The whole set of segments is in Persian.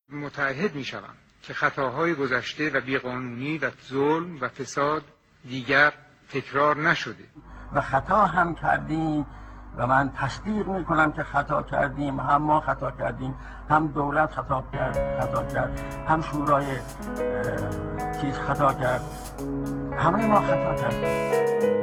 متعهد میشوم که خطاهای گذشته و بیقانونی و ظلم و فساد دیگر تکرار نشده و خطا هم کردیم و من تصدیق میکنم که خطا کردیم، هم ما خطا کردیم، هم دولت خطا کرد، هم شورای چیز خطا کرد، همه ما خطا کردیم.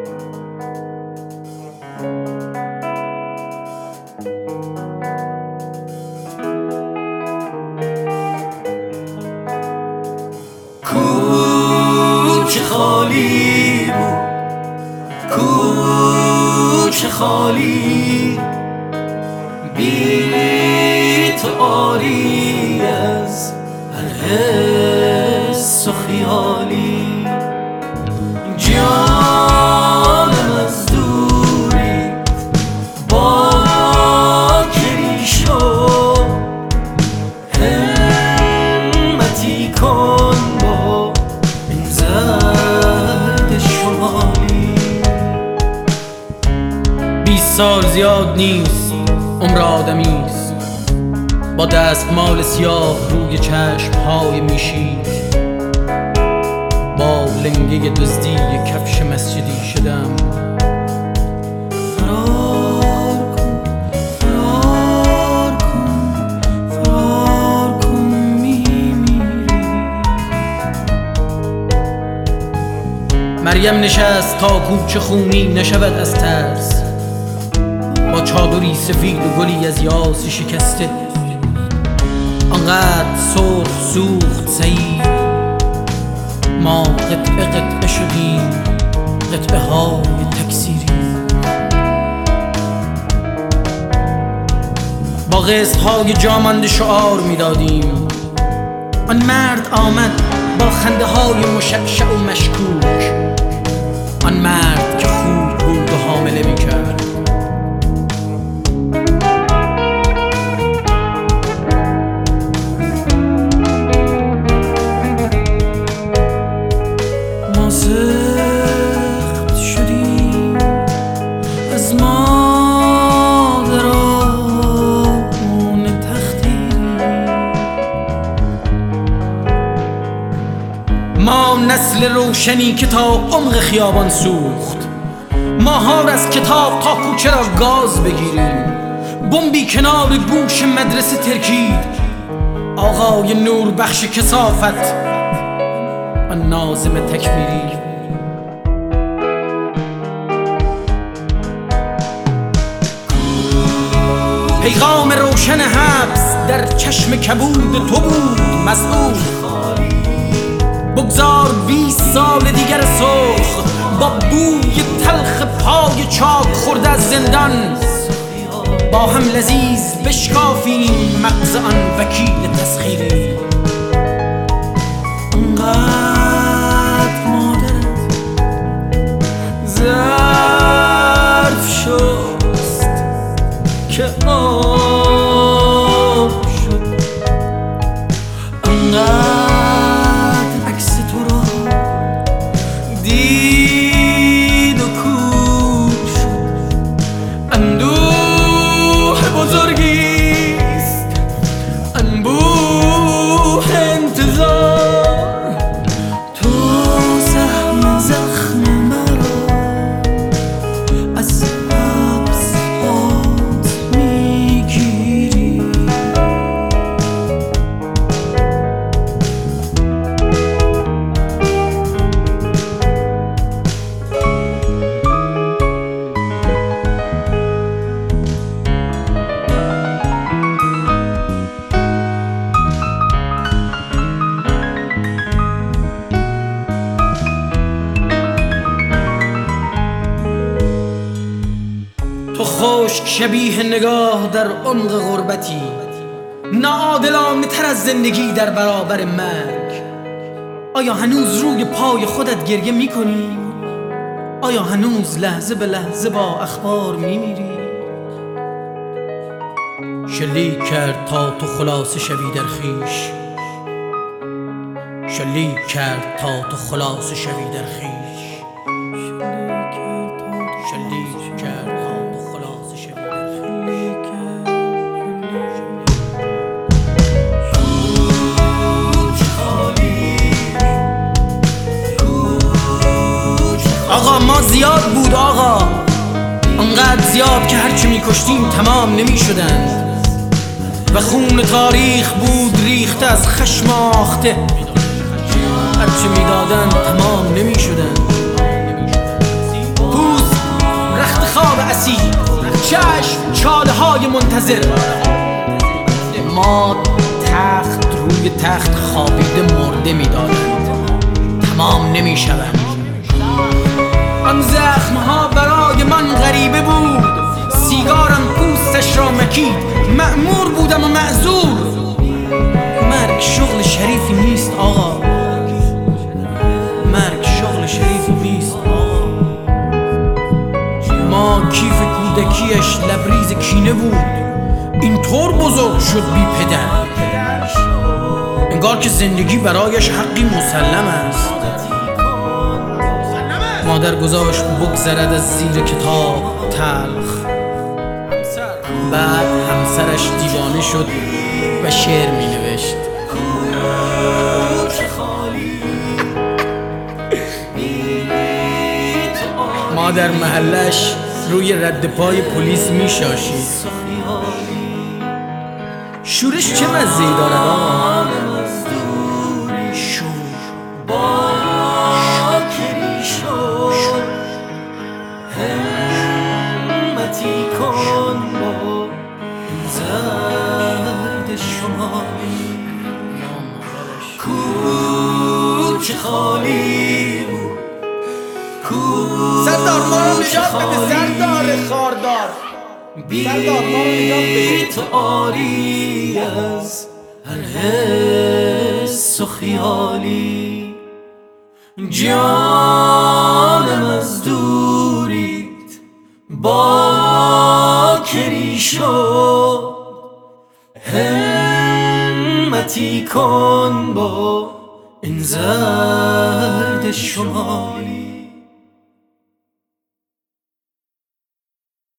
کوچه خالی بود، کوچه خالی، بی تو عاری از هر حس و خیالی. جانم از دوری با گری شد، همتی کن با این زرد شمالی. 20 سال زیاد نیست، عمر آدمیست، با دستمال سیاه روی چشمهای میشید، با لنگه دزدی کفش مسجدی شدم. فرار کن، فرار کن، فرار کن، میمیری. مریم نشست تا کوچه خونی نشود از ترس، با چادری سفید و گلی از یاس شکسته. آنقدر سرخ سوخت سعید، ما قطعه قطعه شدیم، قطعه های تکثیری. با قسط های جامانده شعار میدادیم. آن مرد آمد با خنده های مشعشع و مشکوک، آن مرد که خوب بود و حامله میکرد. ما سخت شدیم از مادران تختی. ما نسل روشنی که تا عمق خیابان سوخت، ماهار از کتاب تا کوچه را گاز بگیریم. بمبی کنار گوش مدرسه ترکید، آقای نور بخش کثافت، آن ناظم تکفیری. پیغام روشن حبس در چشم کبود تو بود مسئول. بگذار 20 سال دیگر سرخ با بوی تلخ پای چاک خورده از زندان، با هم لذیذ بشکافیم مغز آن وکیل تسخیری. انقدر مادرت ظرف شست که آب شد، انقدر عکس تو را دید و کور شد. اندوه بزرگیست، انبوه انتظار، تو زخم مرا از حبس هات میگیری. تو خشک شبیه نگاه در عمق غربتی، ناعادلانه تر از زندگی در برابر مرگ. آیا هنوز روی پای خودت گریه میکنی؟ آیا هنوز لحظه به لحظه با اخبار میمیری؟ شلیک کرد تا تو خلاصه شوی در خویش، شلیک کرد تا تو خلاصه شوی در خویش، شلیک کرد تا تو خلاصه شوی در خویش. زیاد که هرچی میکشتیم تمام نمیشدند و خون تاریخ بود ریخته از خشم آخته، هرچی میدادند تمام نمیشدند. پوست رخت خواب اسیر، چشم چاله های منتظر، ما تخت روی تخت خوابیده مرده میدادند، تمام نمیشوند. آن زخمها برای من غریبه بود، سیگارم پوستش را مکید، مأمور بودم و معذور. مرگ شغل شریفی نیست آقا، مرگ شغل شریفی نیست آقا. ما کیف کودکیش لبریز کینه بود، اینطور بزرگ شد بی پدر، انگار که زندگی برایش حقی مسلم است. مادر گذاشت بگذرد از زیر کتاب تلخ، بعد همسرش دیوانه شد و شعر می نوشت. ما در محلش روی رد پای پلیس می شاشید. شورش چه مزه‌ای دارد آقا؟ سردار ما رو نجات بده، سردار خاردار، سردار ما رو نجات بده. تو آری از هر حس و خیالی، جانم از دوریت باکری شد، همتی کن با این زرد شمالی.